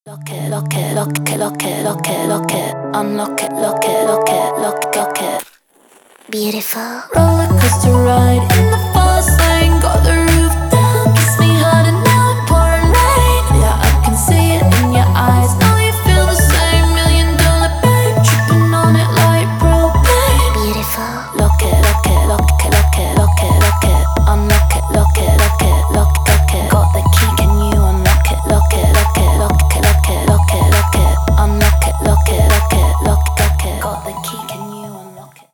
Lock it, lock it, lock it, lock it, lock it, lock it. Unlock it, lock it, lock it, lock it, lock it. Beautiful roller coaster ride in the